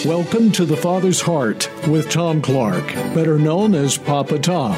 Welcome to The Father's Heart with Tom Clark, better known as Papa Tom.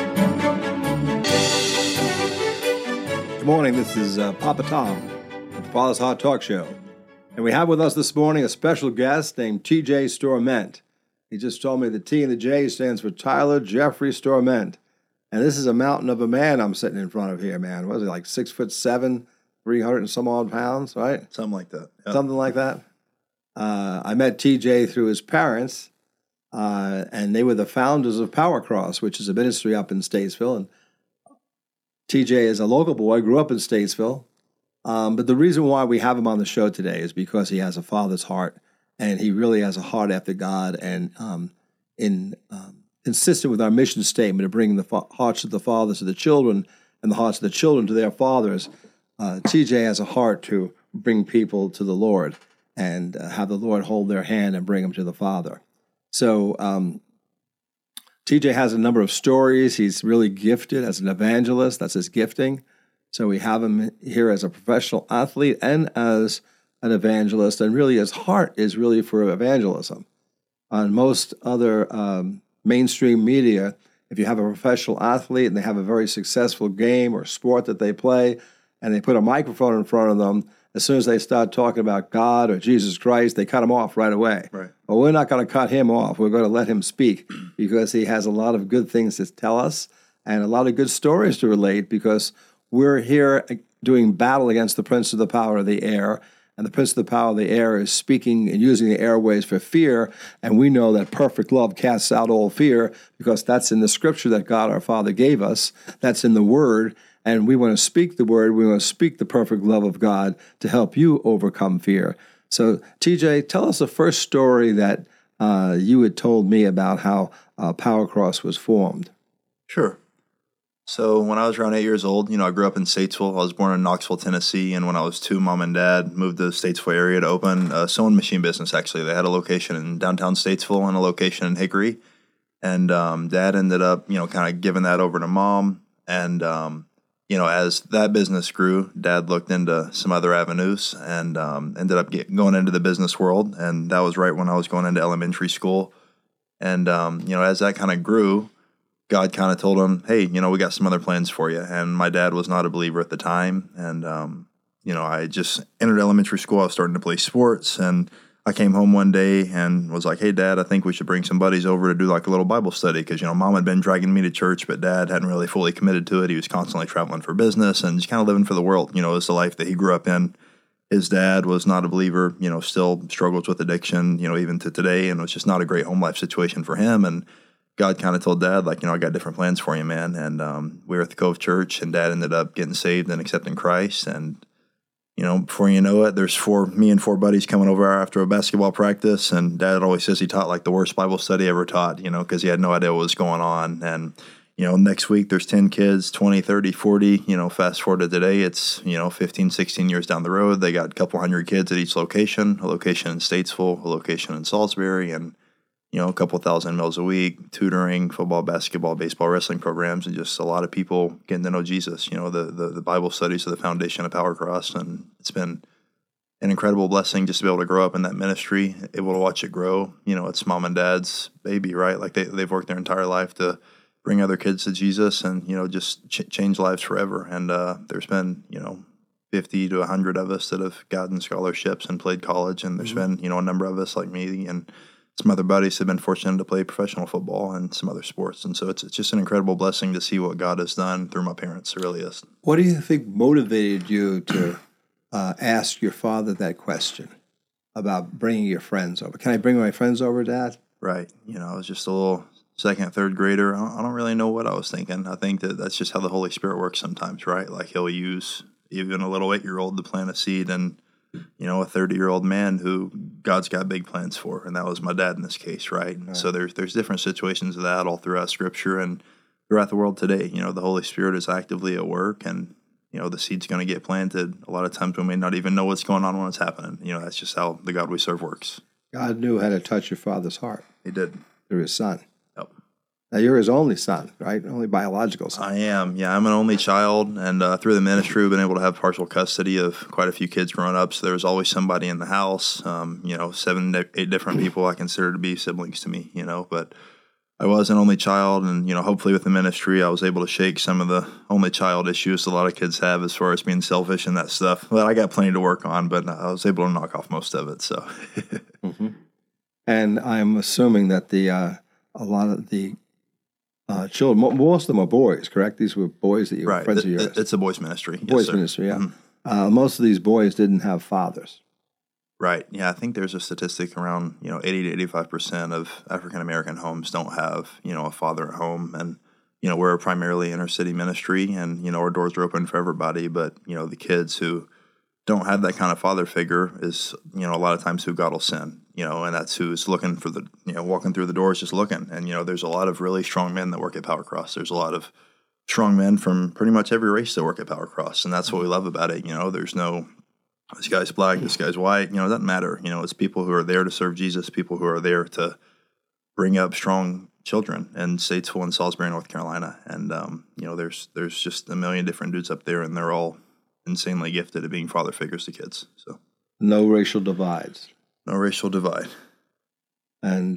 Good morning. This is Papa Tom with The Father's Heart Talk Show. And we have with us this morning a special guest named T.J. Storment. He just told me the T and the J stands for Tyler Jeffrey Storment. And this is a mountain of a man I'm sitting in front of here, man. What is he, like 6'7", 300 and some odd pounds, right? Something like that. Yep. Something like that. I met TJ through his parents, and they were the founders of Power Cross, which is a ministry up in Statesville. And TJ is a local boy, grew up in Statesville. But the reason why we have him on the show today is because he has a father's heart, and he really has a heart after God, and consistent with our mission statement of bringing the hearts of the fathers to the children and the hearts of the children to their fathers. TJ has a heart to bring people to the Lord and have the Lord hold their hand and bring them to the Father. So TJ has a number of stories. He's really gifted as an evangelist. That's his gifting. So we have him here as a professional athlete and as an evangelist, and really his heart is really for evangelism. On most other mainstream media, if you have a professional athlete and they have a very successful game or sport that they play, and they put a microphone in front of them, as soon as they start talking about God or Jesus Christ, they cut him off right away. Right. Well, we're not going to cut him off. We're going to let him speak because he has a lot of good things to tell us and a lot of good stories to relate, because we're here doing battle against the prince of the power of the air. And the prince of the power of the air is speaking and using the airways for fear. And we know that perfect love casts out all fear, because that's in the scripture that God our Father gave us. That's in the Word. And we want to speak the Word. We want to speak the perfect love of God to help you overcome fear. So, TJ, tell us the first story that you had told me about how Power Cross was formed. Sure. So when I was around 8 years old, I grew up in Statesville. I was born in Knoxville, Tennessee. And when I was 2, Mom and Dad moved to the Statesville area to open a sewing machine business, actually. They had a location in downtown Statesville and a location in Hickory. And Dad ended up, kind of giving that over to Mom. And as that business grew, Dad looked into some other avenues and ended up going into the business world. And that was right when I was going into elementary school. And, as that kind of grew, God kind of told him, hey, we got some other plans for you. And my dad was not a believer at the time. And, I just entered elementary school. I was starting to play sports. And I came home one day and was like, hey, Dad, I think we should bring some buddies over to do like a little Bible study. Because, Mom had been dragging me to church, but Dad hadn't really fully committed to it. He was constantly traveling for business and just kind of living for the world. It was the life that he grew up in. His dad was not a believer, still struggles with addiction, even to today. And it was just not a great home life situation for him. And God kind of told Dad, I got different plans for you, man. And we were at the Cove Church, and Dad ended up getting saved and accepting Christ. And, before you know it, there's me and 4 buddies coming over after a basketball practice. And Dad always says he taught the worst Bible study ever taught, because he had no idea what was going on. And, next week there's 10 kids, 20, 30, 40, fast forward to today, it's, 15, 16 years down the road. They got a couple hundred kids at each location, a location in Statesville, a location in Salisbury, and a couple thousand meals a week, tutoring, football, basketball, baseball, wrestling programs, and just a lot of people getting to know Jesus. The Bible studies are the foundation of Power Cross, and it's been an incredible blessing just to be able to grow up in that ministry, able to watch it grow. It's Mom and Dad's baby, right? They've worked their entire life to bring other kids to Jesus and, just change lives forever. And there's been, 50 to 100 of us that have gotten scholarships and played college, and there's been, a number of us like me and some other buddies have been fortunate to play professional football and some other sports. And so it's just an incredible blessing to see what God has done through my parents. It really is. What do you think motivated you to ask your father that question about bringing your friends over? Can I bring my friends over, Dad? Right. I was just a little second, third grader. I don't really know what I was thinking. I think that's just how the Holy Spirit works sometimes, right? He'll use even a little 8-year-old to plant a seed and a 30-year-old man who God's got big plans for, and that was my dad in this case, right? So there's different situations of that all throughout Scripture and throughout the world today. The Holy Spirit is actively at work, and the seed's going to get planted. A lot of times we may not even know what's going on when it's happening. That's just how the God we serve works. God knew how to touch your father's heart. He did Through his son. Yep. Now, you're his only son, right? Only biological son. I am. Yeah, I'm an only child, and through the ministry, we've been able to have partial custody of quite a few kids growing up. So there was always somebody in the house. 7, 8 different people I consider to be siblings to me. But I was an only child, and hopefully with the ministry, I was able to shake some of the only child issues a lot of kids have as far as being selfish and that stuff. Well, I got plenty to work on, but I was able to knock off most of it. So, mm-hmm. And I'm assuming that a lot of the children, most of them are boys, correct? These were boys that you were friends of yours. It's a boys' ministry. Boys' ministry, yeah. Mm-hmm. Most of these boys didn't have fathers. Right. Yeah, I think there's a statistic around 80 to 85% of African American homes don't have a father at home, and we're a primarily inner city ministry, and our doors are open for everybody. But the kids who don't have that kind of father figure is a lot of times who God will send. And that's who's looking for the, walking through the doors just looking. And, there's a lot of really strong men that work at Power Cross. There's a lot of strong men from pretty much every race that work at Power Cross. And that's what we love about it. There's no, this guy's black, this guy's white, it doesn't matter. It's people who are there to serve Jesus, people who are there to bring up strong children in Statesville and Salisbury, North Carolina. And, there's just a million different dudes up there, and they're all insanely gifted at being father figures to kids. So no racial divides. No racial divide. And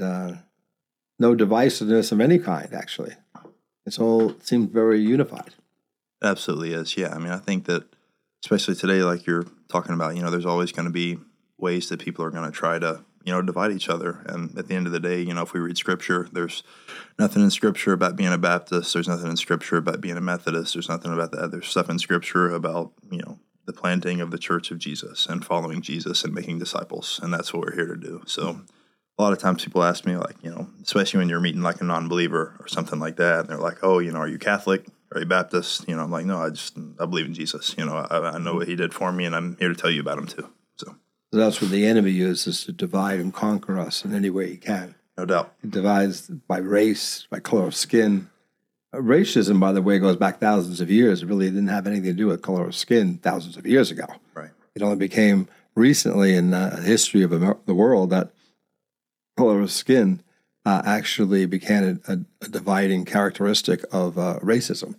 no divisiveness of any kind, actually. It seems very unified. It absolutely is, yeah. I mean, I think that, especially today, like you're talking about, there's always going to be ways that people are going to try to, divide each other. And at the end of the day, if we read Scripture, there's nothing in Scripture about being a Baptist. There's nothing in Scripture about being a Methodist. There's nothing about that. There's stuff in Scripture about, the planting of the church of Jesus and following Jesus and making disciples. And that's what we're here to do. So a lot of times people ask me, like, especially when you're meeting like a non-believer or something like that, and they're like, oh, are you Catholic? Are you Baptist? I'm like, no, I believe in Jesus. I know what he did for me, and I'm here to tell you about him too. So that's what the enemy uses, to divide and conquer us in any way he can. No doubt. He divides by race, by color of skin. Racism, by the way, goes back thousands of years. It really didn't have anything to do with color of skin thousands of years ago. Right. It only became recently in the history of the world that color of skin actually became a dividing characteristic of racism.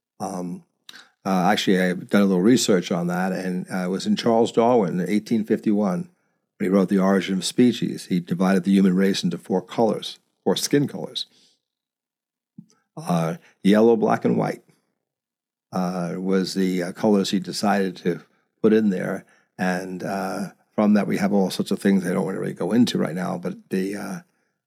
Actually, I've done a little research on that, and it was in Charles Darwin in 1851 when he wrote The Origin of Species. He divided the human race into 4 skin colors. Yellow, black, and white was the colors he decided to put in there. And from that, we have all sorts of things I don't want to really go into right now, but it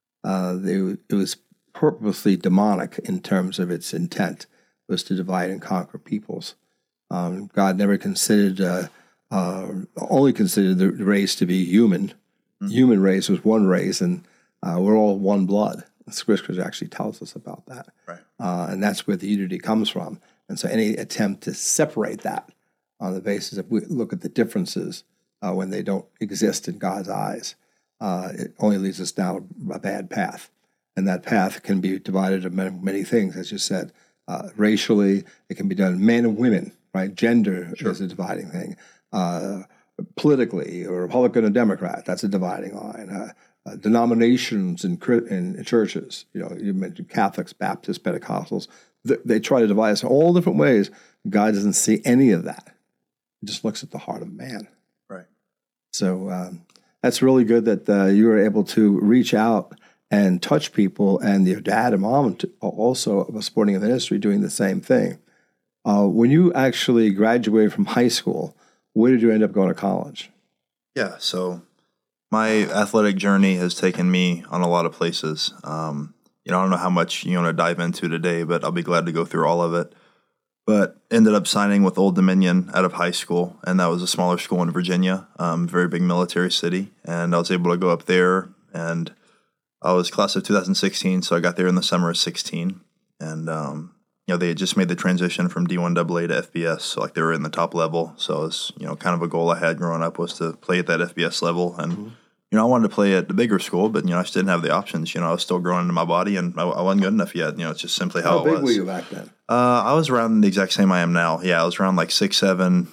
was purposely demonic in terms of its intent, was to divide and conquer peoples. God never considered, only considered the race to be human. Mm-hmm. Human race was one race, and we're all one blood. The Scriptures actually tells us about that. Right. And that's where the unity comes from. And so any attempt to separate that on the basis of we look at the differences when they don't exist in God's eyes, it only leads us down a bad path. And that path can be divided into many things, as you said. Racially, it can be done men and women, right? Gender is a dividing thing. Politically, a Republican or Democrat, that's a dividing line. Denominations in churches, you mentioned Catholics, Baptists, Pentecostals, they try to divide us in all different ways. God doesn't see any of that. He just looks at the heart of man. Right. So that's really good that you were able to reach out and touch people, and your dad and mom also were supporting a ministry doing the same thing. When you actually graduated from high school, where did you end up going to college? Yeah, so my athletic journey has taken me on a lot of places. I don't know how much you want to dive into today, but I'll be glad to go through all of it. But ended up signing with Old Dominion out of high school, and that was a smaller school in Virginia, very big military city. And I was able to go up there, and I was class of 2016, so I got there in the summer of 16. And, they had just made the transition from D1AA to FBS, so like they were in the top level. So it was, kind of a goal I had growing up was to play at that FBS level. And, I wanted to play at the bigger school, but, I just didn't have the options. I was still growing into my body, and I wasn't good enough yet. It's just simply how it was. How big were you back then? I was around the exact same I am now. Yeah, I was around like 6'7",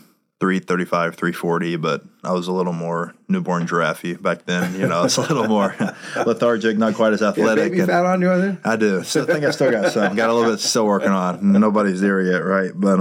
335, 340, but I was a little more newborn giraffe back then. You know, I was a little more lethargic, not quite as athletic. Baby fat on you there? I do. So I think I still got some. Got a little bit still working on. Nobody's there yet, right? But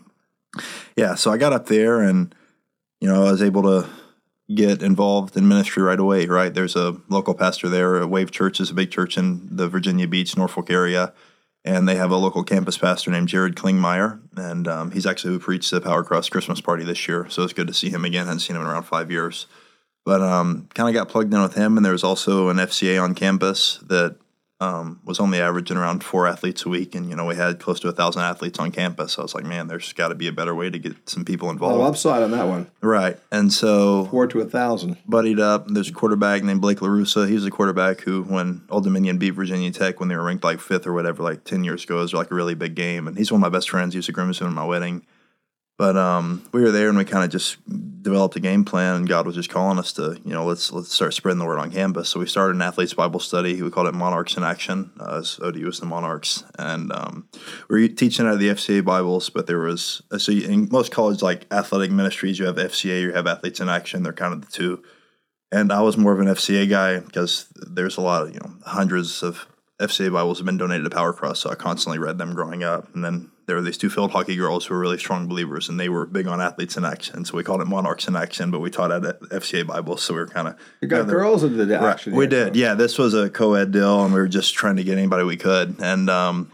yeah. So I got up there, and I was able to get involved in ministry right away. Right? There's a local pastor there. Wave Church is a big church in the Virginia Beach, Norfolk area. And they have a local campus pastor named Jared Klingmeyer, and he's actually who preached the Power Cross Christmas party this year. So it's good to see him again. I hadn't seen him in around 5 years. But kind of got plugged in with him, and there was also an FCA on campus that was only averaging around 4 athletes a week. And, we had close to 1,000 athletes on campus. So I was like, man, there's got to be a better way to get some people involved. Oh, upside on that one. Right. And so 4 to 1,000. Buddied up. There's a quarterback named Blake LaRussa. He was a quarterback who, when Old Dominion beat Virginia Tech when they were ranked like 5th or whatever, like 10 years ago, it was like a really big game. And he's one of my best friends. He was a groomsman at my wedding. But we were there, and we kind of just developed a game plan, and God was just calling us to, let's start spreading the word on campus. So we started an athletes Bible study. We called it Monarchs in Action, as ODU was the Monarchs. And we were teaching out of the FCA Bibles, but there was, in most college, like athletic ministries, you have FCA, you have Athletes in Action. They're kind of the two. And I was more of an FCA guy because there's a lot of, hundreds of FCA Bibles have been donated to Power Cross, so I constantly read them growing up. And then there were these 2 field hockey girls who were really strong believers, and they were big on Athletes in Action. So we called it Monarchs in Action, but we taught at FCA Bibles, so we were kind of... You got girls into the action. Right. We did, yeah. This was a co-ed deal, and we were just trying to get anybody we could. And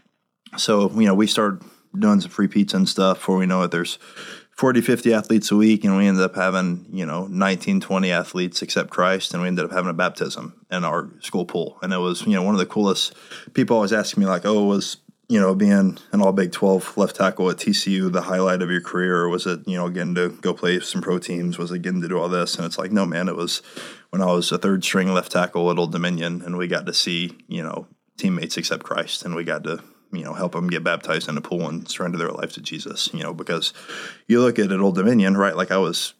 so, we started doing some free pizza and stuff. Before we know it, there's 40, 50 athletes a week, and we ended up having, 19, 20 athletes accept Christ, and we ended up having a baptism in our school pool. And it was, one of the coolest. People always ask me, like, was, being an all Big 12 left tackle at TCU the highlight of your career, or was it, getting to go play some pro teams? Was it getting to do all this? And it's like, no, man, it was when I was a 3rd string left tackle at Old Dominion, and we got to see, teammates accept Christ, and we got to help them get baptized in the pool and surrender their life to Jesus, because you look at Old Dominion, right? Like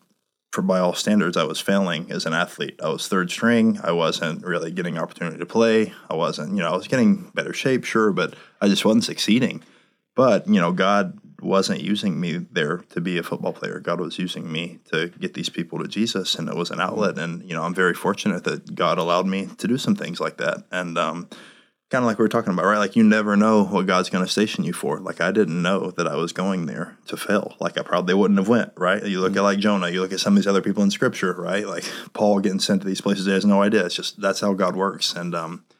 by all standards, I was failing as an athlete. I was 3rd string. I wasn't really getting opportunity to play. I wasn't, I was getting better shape, sure, but I just wasn't succeeding. But, God wasn't using me there to be a football player. God was using me to get these people to Jesus, and it was an outlet. And, I'm very fortunate that God allowed me to do some things like that. And, kind of like we were talking about, right? Like, you never know what God's going to station you for. Like, I didn't know that I was going there to fail. Like, I probably wouldn't have went, right? You look at like Jonah, you look at some of these other people in Scripture, right? Like Paul getting sent to these places, he has no idea. It's just, that's how God works. And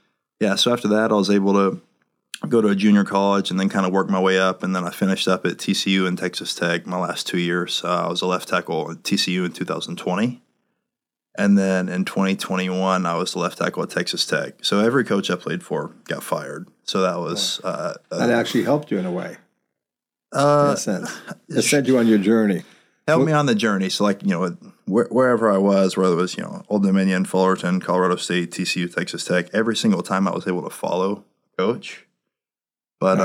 so after that, I was able to go to a junior college and then kind of work my way up. And then I finished up at TCU and Texas Tech my last 2 years. I was a left tackle at TCU in 2020. And then in 2021, I was the left tackle at Texas Tech. So every coach I played for got fired. So that was... that actually helped you in a way, in a sense. It sent you on your journey. Helped me on the journey. So, like, wherever I was, whether it was, Old Dominion, Fullerton, Colorado State, TCU, Texas Tech, every single time I was able to follow coach. But,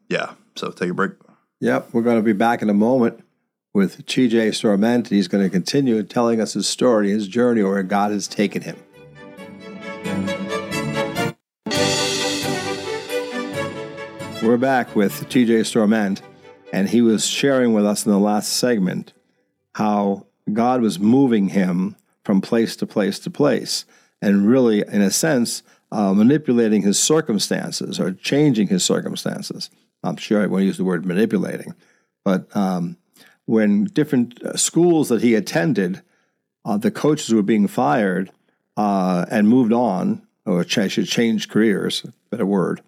so take a break. Yep, we're going to be back in a moment with TJ Storment. He's going to continue telling us his story, his journey, where God has taken him. We're back with TJ Storment, and he was sharing with us in the last segment how God was moving him from place to place to place, and really, in a sense, manipulating his circumstances or changing his circumstances. I'm sure I won't use the word manipulating, but when different schools that he attended, the coaches were being fired and moved on, or should change careers, better word,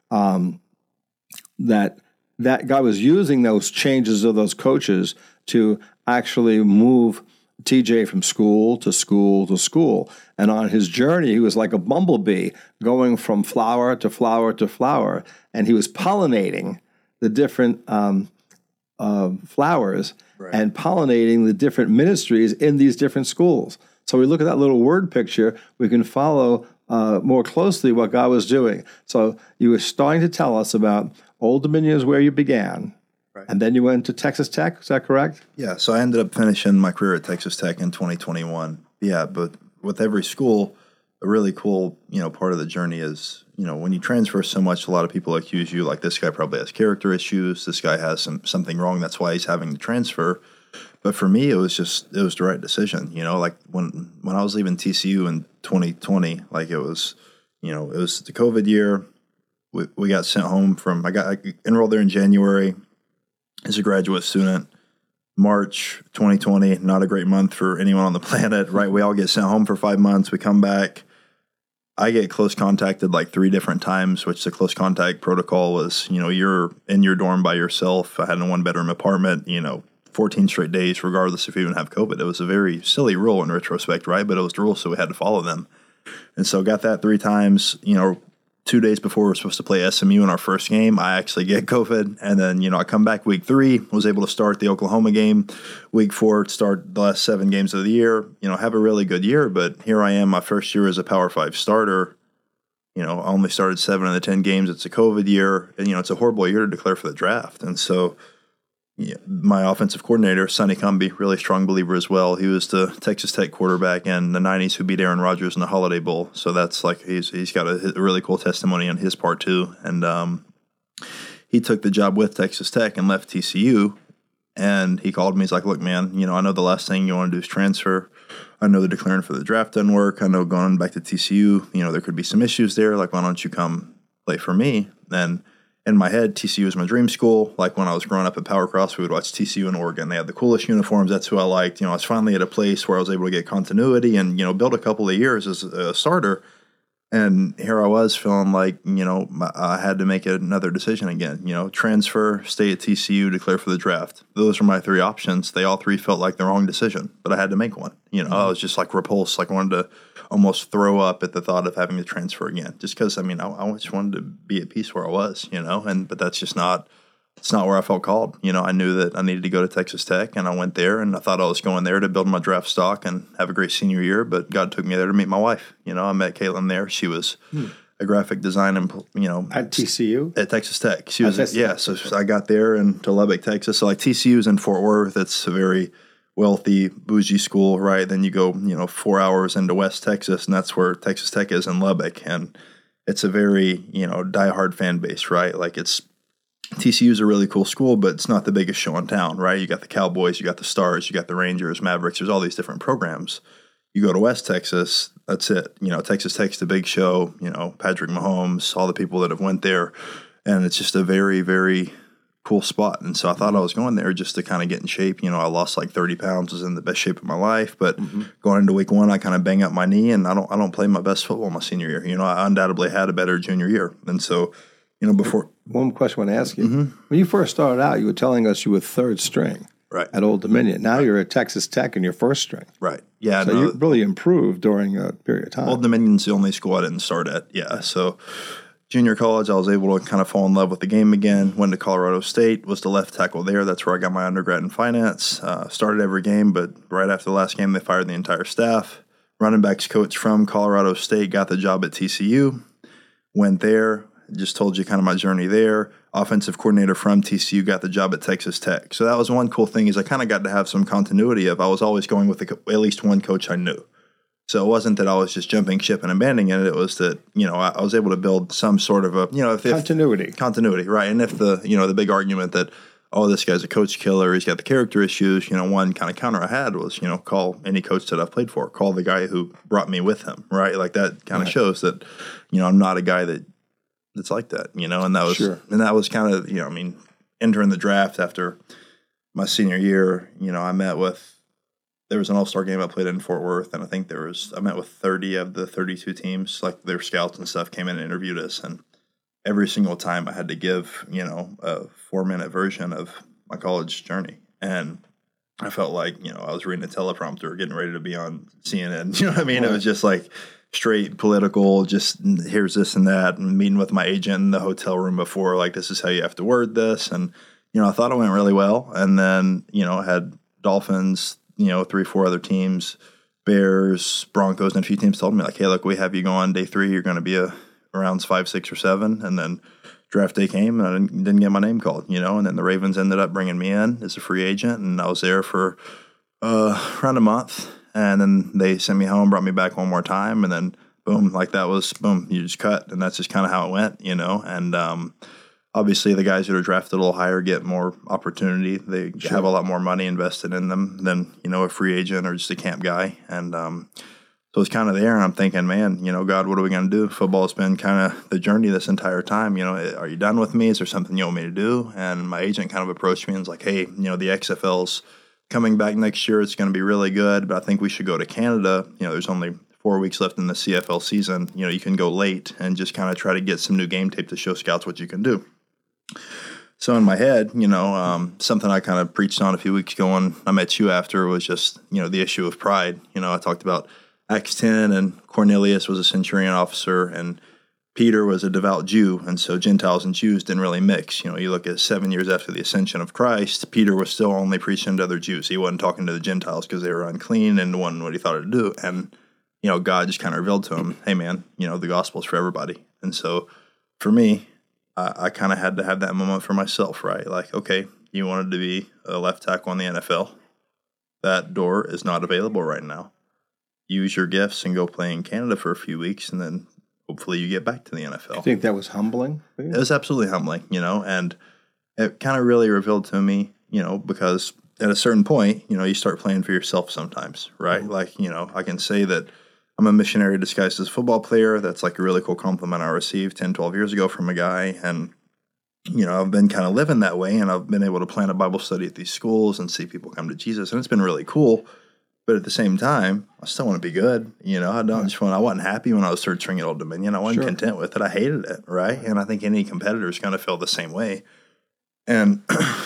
that God was using those changes of those coaches to actually move TJ from school to school to school. And on his journey, he was like a bumblebee going from flower to flower to flower, and he was pollinating the different flowers, right, and pollinating the different ministries in these different schools. So we look at that little word picture, we can follow more closely what God was doing. So you were starting to tell us about Old Dominion is where you began, right, and then you went to Texas Tech. Is that correct? Yeah, so I ended up finishing my career at Texas Tech in 2021. Yeah, but with every school, a really cool, part of the journey is, when you transfer so much, a lot of people accuse you, like, this guy probably has character issues, this guy has something wrong, that's why he's having to transfer. But for me, it was the right decision. Like when I was leaving TCU in 2020, like it was the COVID year. We got sent home I got enrolled there in January as a graduate student. March 2020, not a great month for anyone on the planet, right? We all get sent home for 5 months. We come back. I get close contacted like 3 different times, which the close contact protocol was, you're in your dorm by yourself. I had a 1-bedroom apartment, 14 straight days, regardless if you even have COVID. It was a very silly rule in retrospect, right? But it was the rule, so we had to follow them. And so got that 3 times, 2 days before we were supposed to play SMU in our first game, I actually get COVID. And then, I come back week 3, was able to start the Oklahoma game. Week 4, start the last 7 games of the year, have a really good year. But here I am, my first year as a Power 5 starter. I only started 7 of the 10 games. It's a COVID year. And, it's a horrible year to declare for the draft. And so my offensive coordinator, Sonny Cumbie, really strong believer as well. He was the Texas Tech quarterback in the 90s who beat Aaron Rodgers in the Holiday Bowl. So that's like he's got a really cool testimony on his part too. And he took the job with Texas Tech and left TCU. And he called me. He's like, look, man, I know the last thing you want to do is transfer. I know the declaring for the draft doesn't work. I know going back to TCU, there could be some issues there. Like, why don't you come play for me? And in my head, TCU was my dream school. Like when I was growing up at Power Cross, we would watch TCU in Oregon. They had the coolest uniforms. That's who I liked. I was finally at a place where I was able to get continuity and, build a couple of years as a starter. And here I was feeling like, I had to make another decision again. Transfer, stay at TCU, declare for the draft. Those were my 3 options. They all 3 felt like the wrong decision, but I had to make one. I was just like repulsed, like I wanted to almost throw up at the thought of having to transfer again. Just because, I just wanted to be at peace where I was, but that's just it's not where I felt called. I knew that I needed to go to Texas Tech, and I went there, and I thought I was going there to build my draft stock and have a great senior year, but God took me there to meet my wife. I met Caitlin there. She was a graphic design and, At TCU? At Texas Tech. She was, so I got there and to Lubbock, Texas. So like TCU's in Fort Worth. It's a very wealthy, bougie school, right? Then you go, 4 hours into West Texas, and that's where Texas Tech is in Lubbock. And it's a very, diehard fan base, right? Like TCU is a really cool school, but it's not the biggest show in town, right? You got the Cowboys, you got the Stars, you got the Rangers, Mavericks. There's all these different programs. You go to West Texas, that's it. Texas Tech's the big show, Patrick Mahomes, all the people that have went there. And it's just a very, very cool spot. And so I thought I was going there just to kind of get in shape. I lost like 30 pounds, was in the best shape of my life. But going into week 1, I kind of bang up my knee, and I don't play my best football my senior year. I undoubtedly had a better junior year. And so, before. One question I want to ask you. When you first started out, you were telling us you were 3rd string at Old Dominion. Now you're at Texas Tech and you're 1st string. Right. Yeah. So you really improved during a period of time. Old Dominion's the only school I didn't start at. Yeah. So junior college, I was able to kind of fall in love with the game again. Went to Colorado State, was the left tackle there. That's where I got my undergrad in finance. Started every game, but right after the last game, they fired the entire staff. Running backs coach from Colorado State got the job at TCU. Went there. Just told you kind of my journey there. Offensive coordinator from TCU got the job at Texas Tech. So that was one cool thing is I kind of got to have some continuity of I was always going with at least one coach I knew. So it wasn't that I was just jumping ship and abandoning it. It was that, I was able to build some sort of a, continuity. Continuity, right. And if the big argument that, oh, this guy's a coach killer, he's got the character issues, one kind of counter I had was, call any coach that I've played for, call the guy who brought me with him, right? Like that kind of shows that, I'm not a guy that's like that, and that was kind of, entering the draft after my senior year, there was an all-star game I played in Fort Worth, and I think I met with 30 of the 32 teams, like their scouts and stuff came in and interviewed us, and every single time I had to give, a 4-minute version of my college journey, and I felt like, I was reading a teleprompter, getting ready to be on CNN, you know what I mean? Right. It was just like straight political, just here's this and that, and meeting with my agent in the hotel room before, like, this is how you have to word this. And, I thought it went really well. And then, I had Dolphins, 3-4 other teams, Bears, Broncos, and a few teams told me, like, hey, look, we have you go on day 3. You're going to be rounds 5, 6, or 7. And then draft day came, and I didn't get my name called, and then the Ravens ended up bringing me in as a free agent. And I was there for around a month. And then they sent me home, brought me back one more time, and then boom, like that was boom, you just cut, and that's just kind of how it went, And obviously the guys that are drafted a little higher get more opportunity. They have a lot more money invested in them than, a free agent or just a camp guy. And so it's kind of there, and I'm thinking, man, God, what are we going to do? Football's been kind of the journey this entire time. Are you done with me? Is there something you want me to do? And my agent kind of approached me and was like, hey, the XFL's coming back next year. It's going to be really good, but I think we should go to Canada. There's only 4 weeks left in the CFL season. You can go late and just kind of try to get some new game tape to show scouts what you can do. So in my head, something I kind of preached on a few weeks ago when I met you after was just, the issue of pride. I talked about Acts 10, and Cornelius was a centurion officer, and Peter was a devout Jew, and so Gentiles and Jews didn't really mix. You look at 7 years after the ascension of Christ, Peter was still only preaching to other Jews. He wasn't talking to the Gentiles because they were unclean and wasn't what he thought to do. And, God just kind of revealed to him, hey, man, the gospel's for everybody. And so for me, I kind of had to have that moment for myself, right? Like, okay, you wanted to be a left tackle in the NFL. That door is not available right now. Use your gifts and go play in Canada for a few weeks, and then hopefully you get back to the NFL. You think that was humbling for you? It was absolutely humbling, and it kind of really revealed to me, because at a certain point, you start playing for yourself sometimes, right? Mm-hmm. Like, I can say that I'm a missionary disguised as a football player. That's like a really cool compliment I received 10, 12 years ago from a guy, and I've been kind of living that way, and I've been able to plan a Bible study at these schools and see people come to Jesus, and it's been really cool. But at the same time, I still want to be good. I wasn't happy when I was third string at Old Dominion. I wasn't content with it. I hated it, right? And I think any competitor is going to feel the same way. And,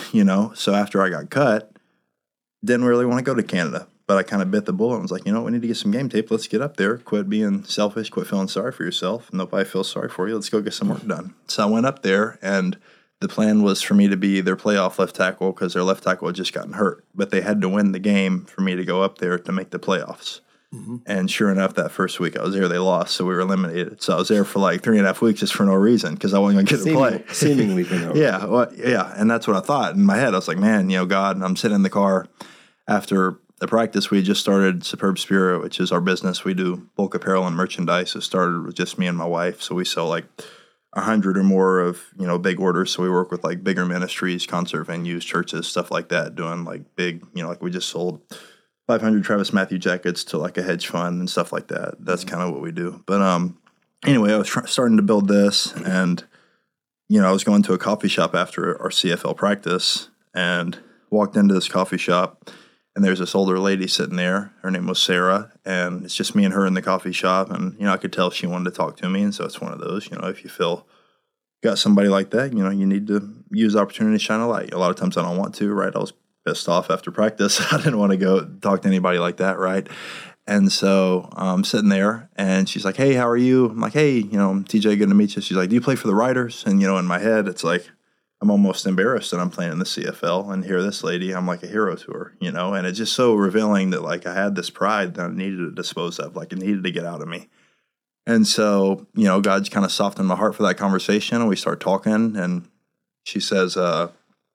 so after I got cut, didn't really want to go to Canada. But I kind of bit the bullet and was like, we need to get some game tape. Let's get up there. Quit being selfish. Quit feeling sorry for yourself. Nobody feels sorry for you. Let's go get some work done. So I went up there, and the plan was for me to be their playoff left tackle because their left tackle had just gotten hurt. But they had to win the game for me to go up there to make the playoffs. Mm-hmm. And sure enough, that first week I was there, they lost, so we were eliminated. So I was there for like 3.5 weeks just for no reason because I wasn't going to get to play. Seemingly for no reason. Yeah, and that's what I thought in my head. I was like, man, God, and I'm sitting in the car after the practice. We had just started Superb Spirit, which is our business. We do bulk apparel and merchandise. It started with just me and my wife, so we sell like 100 or more of, big orders. So we work with like bigger ministries, concert venues, churches, stuff like that, doing like big, like we just sold 500 Travis Matthew jackets to like a hedge fund and stuff like that. That's kind of what we do. But anyway, I was starting to build this, and, I was going to a coffee shop after our CFL practice and walked into this coffee shop, and there's this older lady sitting there. Her name was Sarah, and it's just me and her in the coffee shop. And, I could tell she wanted to talk to me. And so it's one of those, if you feel got somebody like that, you need to use the opportunity to shine a light. A lot of times I don't want to, right? I was pissed off after practice. I didn't want to go talk to anybody like that, right? And so I'm sitting there, and she's like, hey, how are you? I'm like, hey, TJ, good to meet you. She's like, do you play for the Riders? And, in my head, it's like, I'm almost embarrassed that I'm playing in the CFL, and here this lady, I'm like a hero to her, and it's just so revealing that like I had this pride that I needed to dispose of, like it needed to get out of me. And so, God's kind of softened my heart for that conversation, and we start talking, and she says, are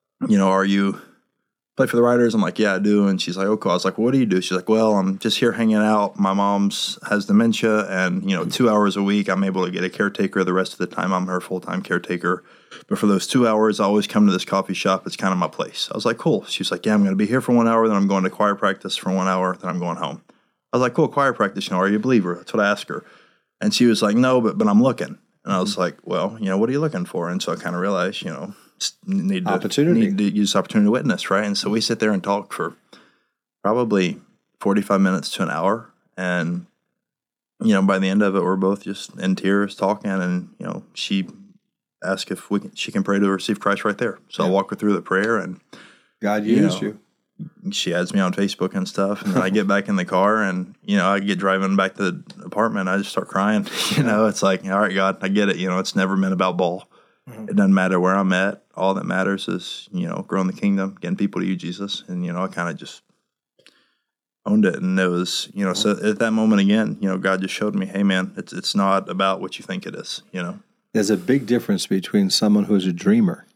you play for the Riders? I'm like, yeah, I do. And she's like, oh, cool. I was like, well, what do you do? She's like, well, I'm just here hanging out. My mom's has dementia, and, 2 hours a week, I'm able to get a caretaker. The rest of the time, I'm her full-time caretaker. But for those 2 hours, I always come to this coffee shop. It's kind of my place. I was like, cool. She's like, yeah, I'm going to be here for 1 hour. Then I'm going to choir practice for 1 hour. Then I'm going home. I was like, cool, choir practice. Are you a believer? That's what I asked her. And she was like, no, but I'm looking. And I was like, well, what are you looking for? And so I kind of realized, need to use this opportunity to witness, right? And so we sit there and talk for probably 45 minutes to an hour. And, by the end of it, we're both just in tears talking. And, she asked if she can pray to receive Christ right there. So I walk her through the prayer, and God used you. She adds me on Facebook and stuff. And then I get back in the car, and, I get driving back to the apartment. I just start crying. It's like, all right, God, I get it. It's never been about ball. Mm-hmm. It doesn't matter where I'm at. All that matters is, growing the kingdom, getting people to you, Jesus. And, I kind of just owned it. And it was, so at that moment again, God just showed me, hey, man, it's not about what you think it is, There's a big difference between someone who's a dreamer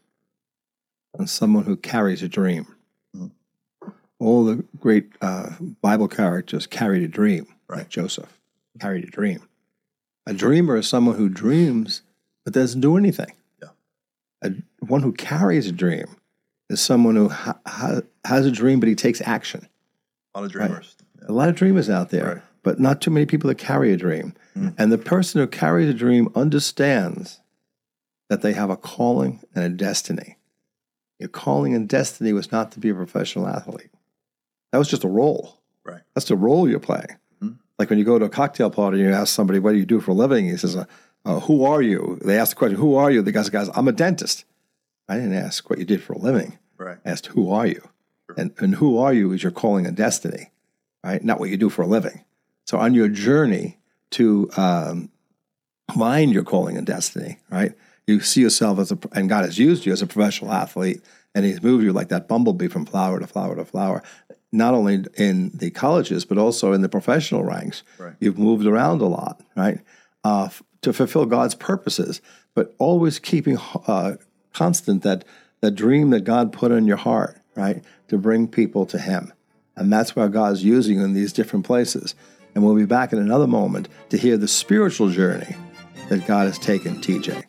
and someone who carries a dream. Mm-hmm. All the great Bible characters carried a dream, right? Like Joseph carried a dream. A dreamer is someone who dreams but doesn't do anything. one who carries a dream is someone who has a dream, but he takes action. A lot of dreamers. Right? A lot of dreamers out there, right, but not too many people that carry a dream. And the person who carries a dream understands that they have a calling and a destiny. Your calling and destiny was not to be a professional athlete. That was just a role. Right. That's the role you're playing. Like when you go to a cocktail party and you ask somebody, what do you do for a living? He says, who are you? They ask the question, who are you? The guy says, I'm a dentist. I didn't ask what you did for a living. Right. I asked, who are you? Sure. And who are you is your calling and destiny, right? Not what you do for a living. So on your journey to find your calling and destiny, right? You see yourself and God has used you as a professional athlete, and he's moved you like that bumblebee from flower to flower to flower, not only in the colleges, but also in the professional ranks. Right. You've moved around a lot, right? To fulfill God's purposes, but always keeping constant that dream that God put in your heart, right? To bring people to him. And that's where God's using you in these different places. And we'll be back in another moment to hear the spiritual journey that God has taken TJ.